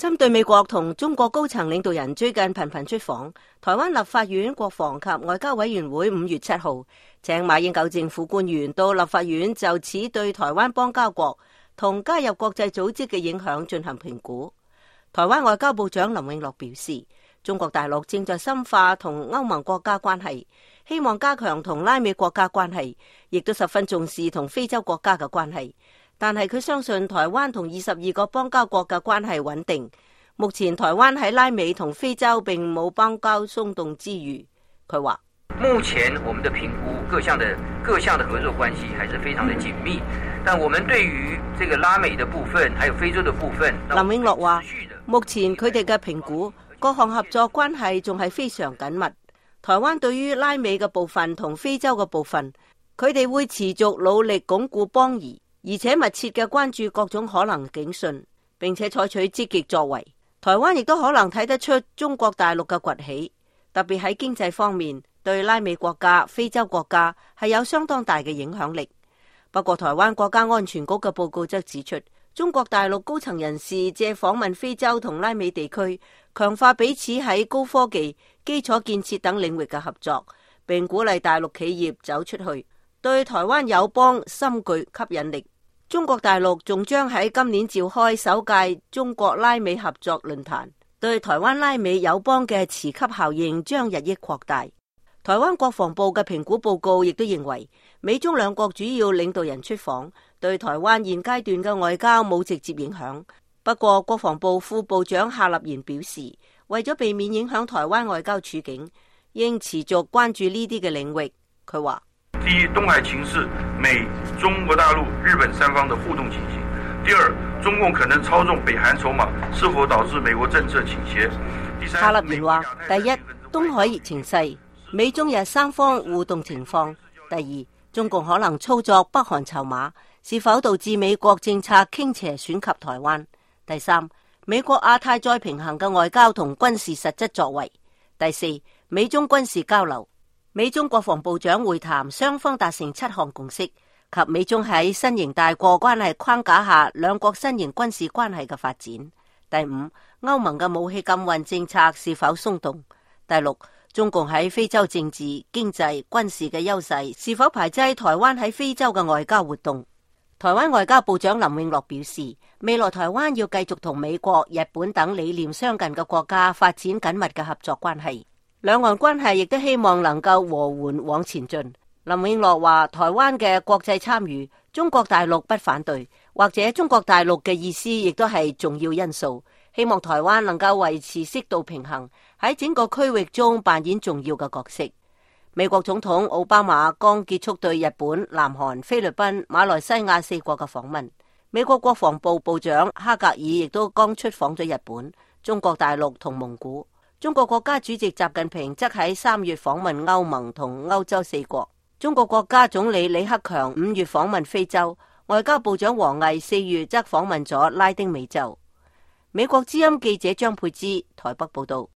針對美國同中國高層領導人最近頻頻出訪，台灣立法院國防及外交委員會5月7號請馬英九政府官員到立法院就此對台灣邦交國同加入國際組織嘅影響進行評估。台灣外交部長林永樂表示，中國大陸正在深化同歐盟國家關係，希望加強同拉美國家關係，亦都十分重視同非洲國家嘅關係。但係佢相信台灣同22個邦交國嘅關係穩定。目前台灣喺拉美同非洲並冇邦交鬆動之虞。佢話： 目前我們的評估各項的合作關係還是非常的緊密，但我們對於這個拉美的部分，還有非洲的部分， 林永樂話：目前佢哋嘅評估各項合作關係仲係非常緊密。台灣對於拉美嘅部分同非洲嘅部分，佢哋會持續努力鞏固邦誼。而且密切嘅關注各種可能警訊，並且採取積極作為。台灣亦都可能睇得出中國大陸嘅崛起，特別喺經濟方面，對拉美國家、非洲國家係有相當大嘅影響力。不過台灣國家安全局嘅報告則指出，中國大陸高層人士借訪問非洲同拉美地區，強化彼此喺高科技、基礎建設等領域嘅合作，並鼓勵大陸企業走出去，對台灣友邦深具吸引力。中國大陸仲將喺今年召開首屆中國拉美合作論壇，對台灣拉美友邦嘅磁吸效應將日益擴大。台灣國防部嘅評估報告亦都認為，美中兩國主要領導人出訪對台灣現階段嘅外交冇直接影響。不過國防部副部長夏立言表示，為咗避免影響台灣外交處境，應持續關注呢啲嘅領域。佢話： 第一，東海情勢，美、中國大陸、日本三方的互動情形；第二，中共可能操縱北韓籌碼，是否導致美國政策傾斜；第三， 夏立言話：第一，東海情勢，美中日三方互動情況；第二，中共可能操作北韓籌碼，是否導致美國政策傾斜損及台灣；第三，美國亞太再平衡嘅外交同軍事實質作為；第四，美中軍事交流。美中國防部長會談，雙方達成7項共識，及美中喺新型大國關係框架下兩國新型軍事關係嘅發展。第五，歐盟嘅武器禁運政策是否鬆動。第六，中共喺非洲政治、經濟、軍事嘅優勢是否排擠台灣喺非洲嘅外交活動。台灣外交部長林永樂表示，未來台灣要繼續同美國、日本等理念相近嘅國家發展緊密嘅合作關係。兩岸關係亦都希望能夠和緩往前進。林永樂話：台灣嘅國際參與，中國大陸不反對，或者中國大陸嘅意思亦都係重要因素。希望台灣能夠維持適度平衡，喺整個區域中扮演重要嘅角色。美國總統奧巴馬剛結束對日本、南韓、菲律賓、馬來西亞4國嘅訪問。美國國防部部長哈格爾亦都剛出訪咗日本、中國大陸同蒙古。中國國家主席習近平則喺3月訪問歐盟同歐洲4國。中國國家總理李克強5月訪問非洲，外交部長王毅4月則訪問咗拉丁美洲。美國之音記者張佩芝台北報道。